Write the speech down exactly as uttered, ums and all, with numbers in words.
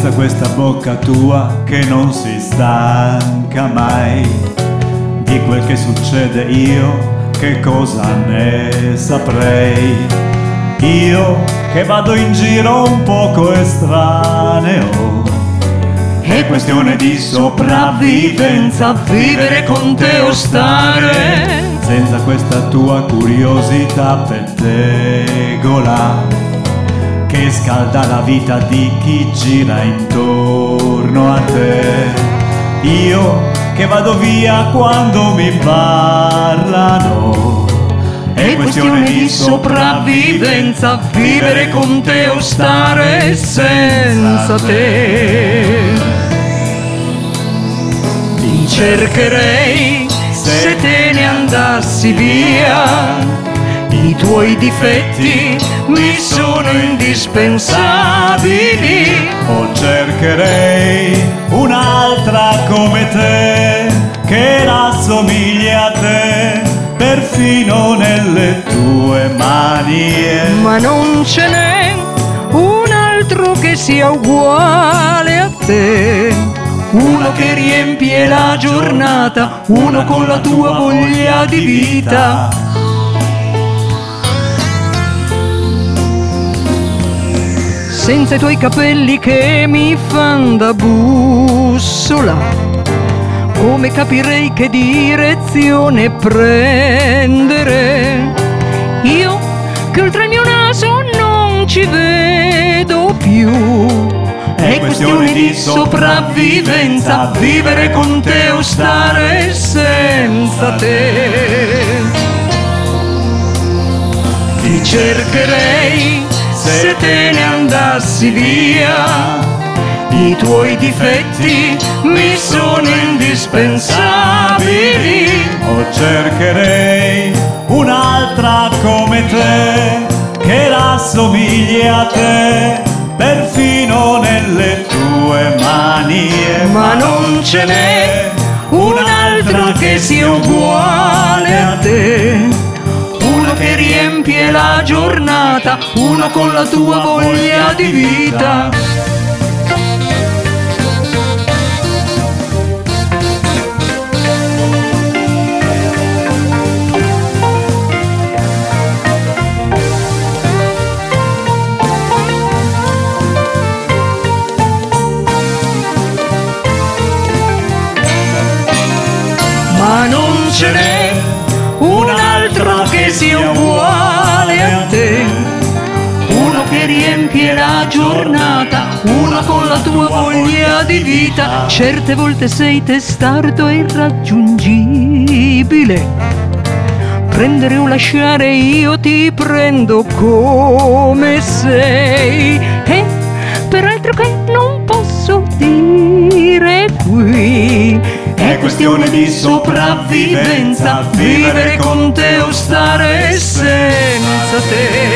senza questa bocca tua che non si stanca mai di quel che succede, io che cosa ne saprei? Io che vado in giro un poco estraneo, è questione di sopravvivenza, vivere con te o stare senza questa tua curiosità pettegola che scalda la vita di chi gira intorno a te. Io che vado via quando mi parlano, è questione di sopravvivenza, vivere con te o stare senza te. Ti cercherei se te ne andassi via, i tuoi difetti mi sono indispensabili. O cercherei un'altra come te che rassomigli a te perfino nelle tue manie. Ma non ce n'è un altro che sia uguale a te, uno che riempie la giornata, uno con la tua voglia di vita. Senza i tuoi capelli che mi fan da bussola, come capirei che direzione prendere? Io che oltre il mio naso non ci vedo più, è questione di sopravvivenza, vivere con te o stare senza te. Ti cercherei se te ne andassi via, i tuoi difetti mi sono indispensabili. O cercherei un'altra come te che rassomigli a te perfino nelle tue manie. Ma non ce n'è un'altra che sia uguale a te, uno che riempie la giornata, uno con la tua voglia di vita. Ma non ce n'è un altro che sia uguale a te, uno che riempie la giornata, uno con la tua voglia di vita. Certe volte sei testardo e irraggiungibile, prendere o lasciare io ti prendo come sei, e peraltro che non posso dire qui. È questione di sopravvivenza, vivere con te o stare senza te.